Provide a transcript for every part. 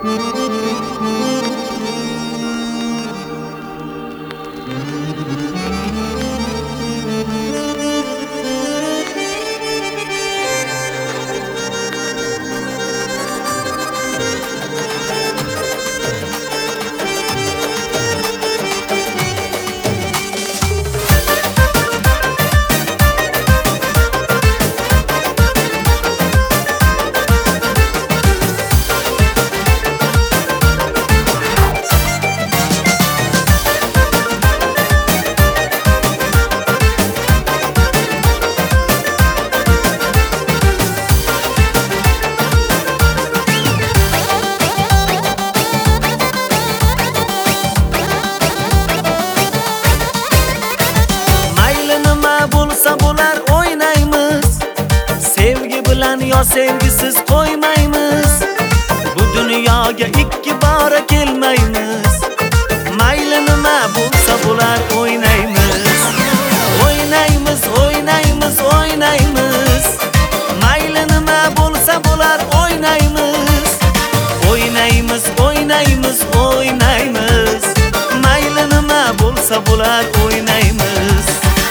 Yo sevgisiz qo'ymaymiz, bu dunyoga ikki bora kelmaymiz. Mayli nima bo'lsa bo'lar, o'ynaymiz. O'ynaymiz, o'ynaymiz, o'ynaymiz. Mayli nima bo'lsa bo'lar, o'ynaymiz. O'ynaymiz, o'ynaymiz, o'ynaymiz. Mayli nima bo'lsa bo'lar, o'ynaymiz.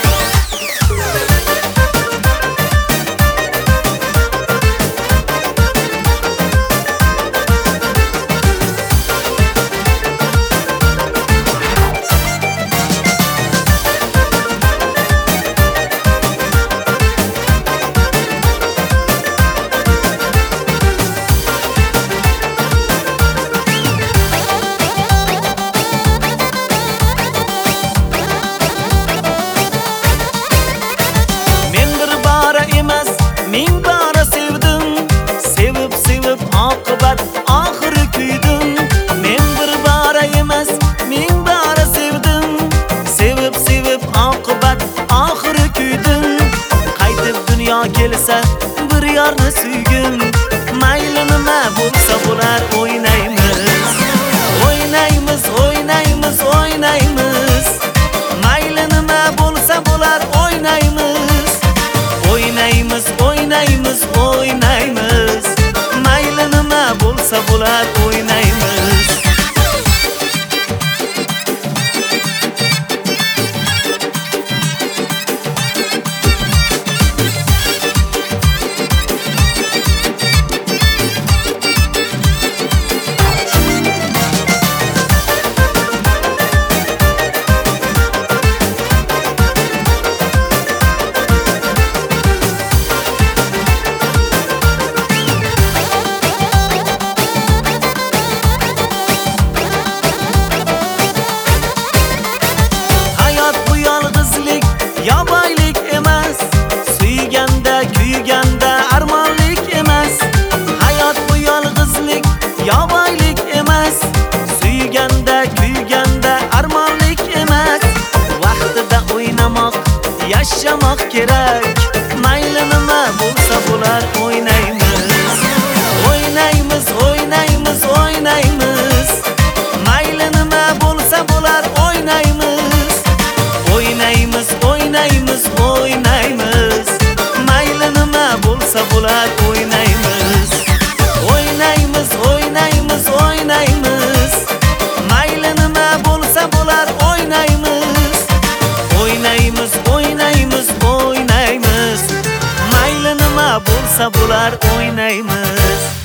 Ming bora sevdim, sevib sevib oqibat oxiri kuydim. Men bir bora emas, ming bora sevdim, sevib sevib oqibat oxiri kuydim. Qaytib dunyo kelsa bir yorni suygim. Mayli nima bo'lsa bo'lar, o'ynaymiz. O'ynaymiz, o'ynaymiz, o'ynaymiz. Mayli nima bo'lsa bo'lar, o'ynaymiz. O'ynaymiz, o'ynaymiz, o'ynaymiz. Mayli nima bo'lsa bo'lar, o'ynaymiz. Yo boylik emas, suyganda, kuyganda armonlik emas. Hayot bu yolg'izlik, yo boylik emas, suyganda, kuyganda armonlik emas. Vaqtida o'ynamoq, yashamoq kerak. Mayli nima bo'lsa bo'lar, o'ynaymiz. O'ynaymiz, o'ynaymiz, o'ynaymiz. Mayli nima bo'lsa bo'lar, o'ynaymiz. O'ynaymiz, o'ynaymiz, o'ynaymiz. Mayli nima bo'lsa bo'lar, o'ynaymiz. O'ynaymiz, o'ynaymiz, o'ynaymiz. Mayli nima bo'lsa bo'lar, o'ynaymiz. O'ynaymiz, o'ynaymiz, o'ynaymiz. Mayli nima bo'lsa bo'lar, o'ynaymiz.